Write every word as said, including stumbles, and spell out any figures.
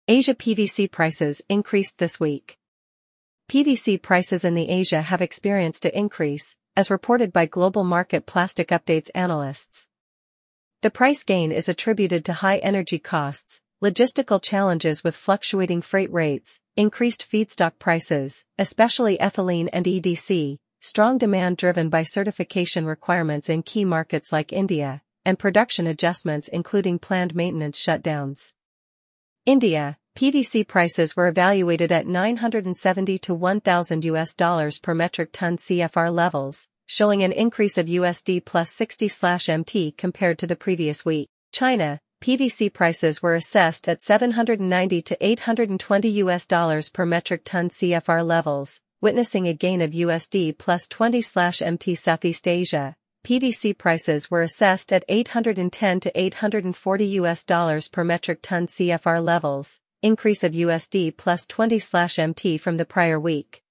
Asia P V C prices increased this week. P V C prices in the Asia have experienced an increase, as reported by Global Market Plastic Updates analysts. The price gain is attributed to high energy costs, logistical challenges with fluctuating freight rates, increased feedstock prices, especially ethylene and E D C, strong demand driven by certification requirements in key markets like India, and production adjustments including planned maintenance shutdowns. India, P V C prices were evaluated at nine hundred seventy to one thousand U S dollars per metric ton C F R levels, showing an increase of U S D plus sixty M T compared to the previous week. China, P V C prices were assessed at seven hundred ninety to eight hundred twenty U S dollars per metric ton C F R levels, witnessing a gain of U S D plus twenty M T. Southeast Asia, P V C prices were assessed at eight hundred ten to eight hundred forty U S dollars per metric ton C F R levels, increase of U S D plus twenty M T from the prior week.